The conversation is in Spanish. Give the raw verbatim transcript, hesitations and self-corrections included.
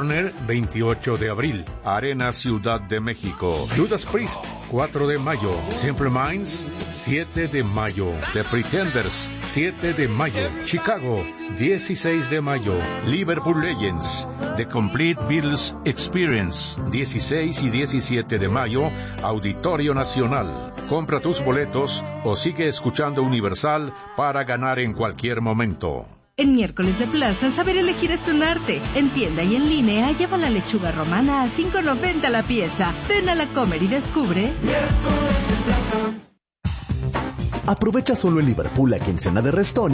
Warner, veintiocho de abril. Arena Ciudad de México. Judas Priest, cuatro de mayo. Simple Minds, siete de mayo. The Pretenders, siete de mayo. Chicago, dieciséis de mayo. Liverpool Legends, The Complete Beatles Experience, dieciséis y diecisiete de mayo. Auditorio Nacional. Compra tus boletos o sigue escuchando Universal para ganar en cualquier momento. En miércoles de plaza, saber elegir es un arte. En tienda y en línea, lleva la lechuga romana a cinco noventa la pieza. Ven a la Comer y descubre. Aprovecha solo en Liverpool la quincena de Restón